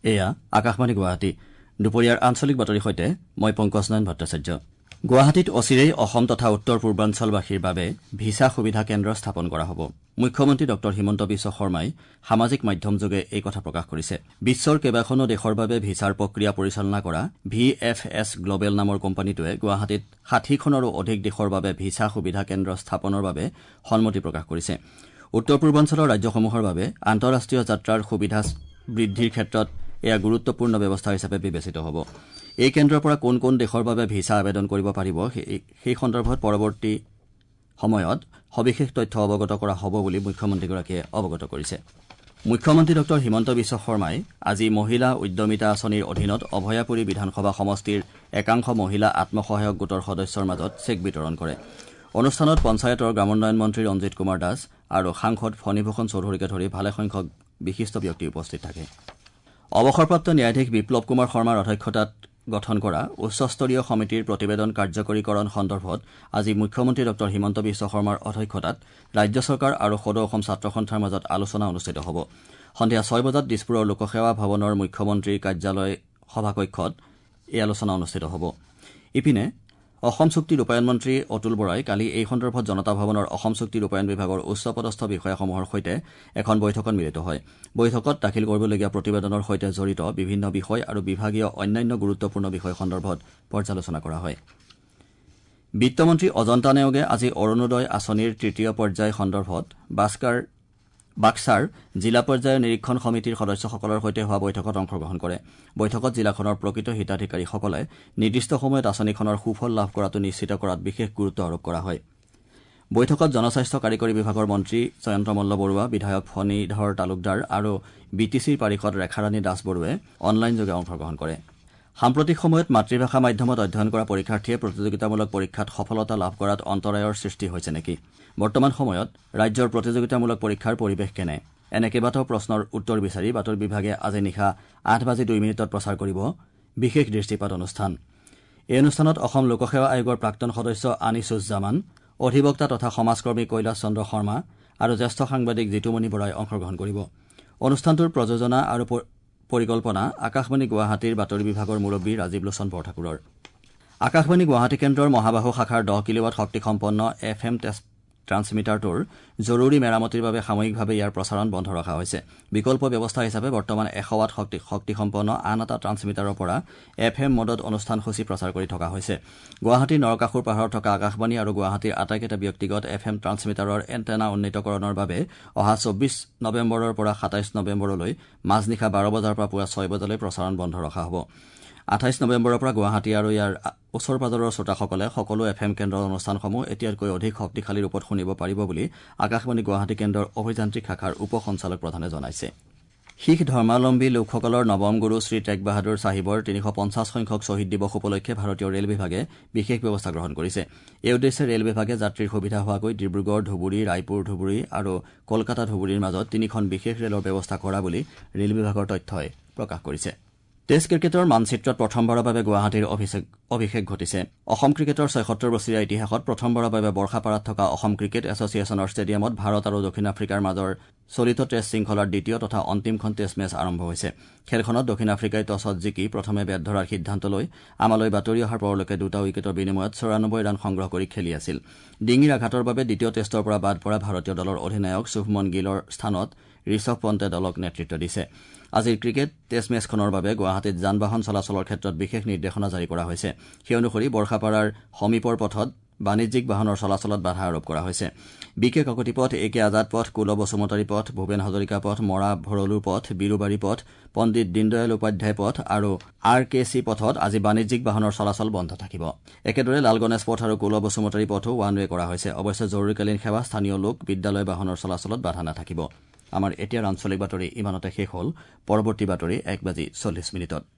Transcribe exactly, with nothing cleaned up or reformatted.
এয়া আকাশবাণী গুৱাহাটী দুপৰীয়াৰ আঞ্চলিক বাতৰিৰ সৈতে মই পংকজ নয়ন ভট্টাচাৰ্য গুৱাহাটীত অচিৰেই অসম তথা উত্তৰ পূৰ্বাঞ্চলবাসীৰ বাবে ভিছা সুবিধা কেন্দ্ৰ স্থাপন কৰা হ'ব মুখ্যমন্ত্ৰী ডঃ হিমন্ত বিশ্ব শৰ্মাই সামাজিক মাধ্যমযোগে এই কথা প্ৰকাশ কৰিছে বিশ্বৰ কেইবাখনো দেশৰ বাবে ভিছাৰ প্ৰক্ৰিয়া পৰিচালনা কৰা ভি এফ এছ গ্লবেল নামৰ কোম্পানীটোৱে গুৱাহাটীত ষাঠিখনৰো অধিক দেশৰ বাবে ভিছা সুবিধা কেন্দ্ৰ স্থাপনৰ বাবে সন্মতি প্ৰকাশ কৰিছে উত্তৰ পূৰ্বাঞ্চলৰ ৰাজ্যসমূহৰ বাবে আন্তঃৰাষ্ট্ৰীয় যাত্ৰাৰ সুবিধা বৃদ্ধিৰ ক্ষেত্ৰত এয়া গুৰুত্বপূৰ্ণ ব্যৱস্থা হিচাপে বিবেচিত হ'ব এই কেন্দ্ৰৰ পৰা কোন কোন দেশৰ বাবে ভিছা আবেদন কৰিব পাৰিব সেই সন্দৰ্ভত পৰৱৰ্তী সময়ত সবিশেষ তথ্য অৱগত কৰা হ'ব বুলি মুখ্যমন্ত্ৰীগৰাকীয়ে অৱগত কৰিছে মুখ্যমন্ত্ৰী ডঃ হিমন্ত বিশ্ব শৰ্মাই আজি মহিলা উদ্যমিতা আঁচনিৰ অধীনত অভয়াপুৰী বিধানসভা সমষ্টিৰ একাংশ মহিলা আত্মসহায়ক গোটৰ সদস্যৰ মাজত চেক বিতৰণ কৰে অনুষ্ঠানত পঞ্চায়তৰ গ্ৰামোন্নয়ন মন্ত্ৰী ৰঞ্জিত কুমাৰ দাস আৰু সাংসদ ফণীভূষণ চৌধুৰীকে ধৰি ভালেসংখ্যক বিশিষ্ট ব্যক্তি উপস্থিত থাকে অৱসৰপ্ৰাপ্ত ন্যায়াধীশ বিপ্লৱ কুমাৰ শৰ্মাৰ অধ্যক্ষতাত গঠন কৰা উচ্চস্তৰীয় সমিতিৰ প্ৰতিবেদন কাৰ্যকৰীকৰণ সন্দৰ্ভত আজি মুখ্যমন্ত্ৰী ডঃ হিমন্ত বিশ্ব শৰ্মাৰ অধ্যক্ষতাত ৰাজ্য চৰকাৰ আৰু সদৌ অসম ছাত্ৰ সন্থাৰ মাজত আলোচনা অনুষ্ঠিত হ'ব সন্ধিয়া ছয় বজাত দিছপুৰৰ লোকসেৱা ভৱনৰ মুখ্যমন্ত্ৰীৰ কাৰ্যালয় সভাকক্ষত এই আলোচনা অনুষ্ঠিত হ'ব ইপিনে অসম চুক্তি ৰূপায়ণ মন্ত্ৰী অতুল বৰাই কালি এই সন্দৰ্ভত জনতা ভৱনৰ অসম চুক্তি ৰূপায়ণ বিভাগৰ উচ্চপদস্থ বিষয়াসমূহৰ সৈতে এখন বৈঠকত মিলিত হয় বৈঠকত দাখিল কৰিবলগীয়া প্ৰতিবেদনৰ সৈতে জড়িত বিভিন্ন বিষয় আৰু বিভাগীয় অন্যান্য গুৰুত্বপূৰ্ণ বিষয় সন্দৰ্ভত পৰ্যালোচনা কৰা হয় বিত্তমন্ত্ৰী অজন্তা নেওগে আজি অৰুণোদয় আঁচনিৰ তৃতীয় পৰ্যায় সন্দৰ্ভত বাস্কাৰ বাক্সাৰ জিলা পৰ্যায়ৰ নিৰীক্ষণ সমিতিৰ সদস্যসকলৰ সৈতে হোৱা বৈঠকত অংশগ্ৰহণ কৰে বৈঠকত জিলাখনৰ প্ৰকৃত হিতাধিকাৰীসকলে নিৰ্দিষ্ট সময়ত আঁচনিখনৰ সুফল লাভ কৰাটো নিশ্চিত কৰাত বিশেষ গুৰুত্ব আৰোপ কৰা হয় বৈঠকত জনস্বাস্থ্য কাৰিকৰী বিভাগৰ মন্ত্ৰী জয়ন্ত মল্ল বৰুৱা বিধায়ক ফণীধৰ তালুকদাৰ আৰু বি টি চিৰ পাৰিষদ ৰেখাৰাণী দাস বৰুৱে অনলাইনযোগে অংশগ্ৰহণ কৰে সাম্প্ৰতিক সময়ত মাতৃভাষা মাধ্যমত অধ্যয়ন কৰা পৰীক্ষাৰ্থীয়ে প্ৰতিযোগিতামূলক পৰীক্ষাত সফলতা লাভ কৰাত অন্তৰায়ৰ সৃষ্টি হৈছে নেকি বৰ্তমান সময়ত ৰাজ্যৰ প্ৰতিযোগিতামূলক পৰীক্ষাৰ পৰিৱেশ কেনে এনে কেইবাটাও প্ৰশ্নৰ উত্তৰ বিচাৰি বাতৰি বিভাগে আজি নিশা আঠ বাজি দুই মিনিটত প্ৰচাৰ কৰিব বিশেষ দৃষ্টিপাত অনুষ্ঠান এই অনুষ্ঠানত অসম লোকসেৱা আয়োগৰ প্ৰাক্তন সদস্য আনিছুজ্জামান অধিবক্তা তথা সমাজকৰ্মী কৈলাশ চন্দ্ৰ শৰ্মা আৰু জ্যেষ্ঠ সাংবাদিক জিতুমণি বৰাই অংশগ্ৰহণ কৰিব অনুষ্ঠানটোৰ প্ৰযোজনা আৰু পৰিকল্পনা আকাশবাণী গুৱাহাটীৰ বাতৰি বিভাগৰ মুৰব্বী ৰাজীৱ লোচন বৰঠাকুৰৰ আকাশবাণী গুৱাহাটী কেন্দ্ৰৰ মহাবাহু শাখাৰ দহ কিলোৱাট শক্তিসম্পন্ন এফ এম ট্ৰান্সমিটাৰটোৰ জৰুৰী মেৰামতিৰ বাবে সাময়িকভাৱে ইয়াৰ প্ৰচাৰণ বন্ধ ৰখা হৈছে বিকল্প ব্যৱস্থা হিচাপে বৰ্তমান এশ ৱাট শক্তি শক্তিসম্পন্ন আন এটা ট্ৰান্সমিটাৰৰ পৰা এফ এম মডত অনুষ্ঠানসূচী প্ৰচাৰ কৰি থকা হৈছে গুৱাহাটীৰ নৰকাসুৰ পাহাৰত থকা আকাশবাণী আৰু গুৱাহাটীৰ আটাইকেইটা ব্যক্তিগত এফ এম ট্ৰান্সমিটাৰৰ এণ্টেনা উন্নীতকৰণৰ বাবে অহা চৌব্বিছ নৱেম্বৰৰ পৰা সাতাইছ নৱেম্বৰলৈ মাজনিশা বাৰ বজাৰ পৰা পুৱা ছয় বজালৈ প্ৰচাৰণ বন্ধ ৰখা হ'ব আঠাইছ নৱেম্বৰৰ পৰা গুৱাহাটী আৰু ইয়াৰ ওচৰ পাজৰৰ শ্ৰোতাসকলে সকলো এফ এম কেন্দ্ৰৰ অনুষ্ঠানসমূহ এতিয়াতকৈ অধিক শক্তিশালী ৰূপত শুনিব পাৰিব বুলি আকাশবাণী গুৱাহাটী কেন্দ্ৰৰ অভিযান্ত্ৰিক শাখাৰ উপ সঞ্চালক প্ৰধানে জনাইছে শিখ ধৰ্মাৱলম্বী লোকসকলৰ নৱম গুৰু শ্ৰী টেগ বাহাদুৰ চাহিবৰ তিনিশ পঞ্চাছ সংখ্যক শ্বহীদ দিৱস উপলক্ষে ভাৰতীয় ৰেল বিভাগে বিশেষ ব্যৱস্থা গ্ৰহণ কৰিছে এই উদ্দেশ্যে ৰেল বিভাগে যাত্ৰীৰ সুবিধা হোৱাকৈ ডিব্ৰুগড় ধুবুৰী ৰায়পুৰ ধুবুৰী আৰু কলকাতা ধুবুৰীৰ মাজত তিনিখন বিশেষ ৰেলৰ ব্যৱস্থা কৰা বুলি ৰেল বিভাগৰ তথ্যই প্ৰকাশ কৰিছে টেষ্ট ক্ৰিকেটৰ মানচিত্ৰত প্ৰথমবাৰৰ বাবে গুৱাহাটীৰ অভিষেক ঘটিছে অসম ক্ৰিকেটৰ ছয়সত্তৰ বছৰীয়া ইতিহাসত প্ৰথমবাৰৰ বাবে বৰ্ষাপাৰাত থকা অসম ক্ৰিকেট এছচিয়েশ্যনৰ ষ্টেডিয়ামত ভাৰত আৰু দক্ষিণ আফ্ৰিকাৰ মাজৰ চলিত টেষ্ট শৃংখলাৰ দ্বিতীয় তথা অন্তিমখন টেষ্ট মেচ আৰম্ভ হৈছে খেলখনত দক্ষিণ আফ্ৰিকাই টছত জিকি প্ৰথমে বেট ধৰাৰ সিদ্ধান্ত লৈ আমালৈ বাতৰি অহাৰ পৰলৈকে দুটা উইকেটৰ বিনিময়ত চৌৰানব্বৈ ৰান সংগ্ৰহ কৰি খেলি আছিল ডিঙিৰ আঘাতৰ বাবে দ্বিতীয় টেষ্টৰ পৰা বাদ পৰা ভাৰতীয় দলৰ অধিনায়ক শুভমন গিলৰ স্থানত ঋষভ পন্তে দলক নেতৃত্ব দিছে আজিৰ ক্ৰিকেট টেষ্ট মেচখনৰ বাবে গুৱাহাটীত যান বাহন চলাচলৰ ক্ষেত্ৰত বিশেষ নিৰ্দেশনা জাৰি কৰা হৈছে সেই অনুসৰি বৰ্ষাপাৰাৰ সমীপৰ পথত বাণিজ্যিক বাহনৰ চলাচলত বাধা আৰোপ কৰা হৈছে বি কে কাকতি পথ এ কে আজাদ পথ কুল বসুমতাৰী পথ ভূপেন হাজৰিকা পথ মৰা ভৰলু পথ বিৰুবাৰী পথ পণ্ডিত দীনদয়াল উপাধ্যায় পথ আৰু আৰ কে চি পথত আজি বাণিজ্যিক বাহনৰ চলাচল বন্ধ থাকিব একেদৰে লাল গণেশ পথ আৰু কুল বসুমতাৰী পথো ওৱান ৱে কৰা হৈছে অৱশ্যে জৰুৰীকালীন সেৱা স্থানীয় লোক বিদ্যালয় বাহনৰ চলাচলত বাধা নাথাকিব আমাৰ এতিয়াৰ আঞ্চলিক বাতৰি ইমানতে শেষ হ'ল পৰৱৰ্তী বাতৰি এক বাজি চল্লিছ মিনিটত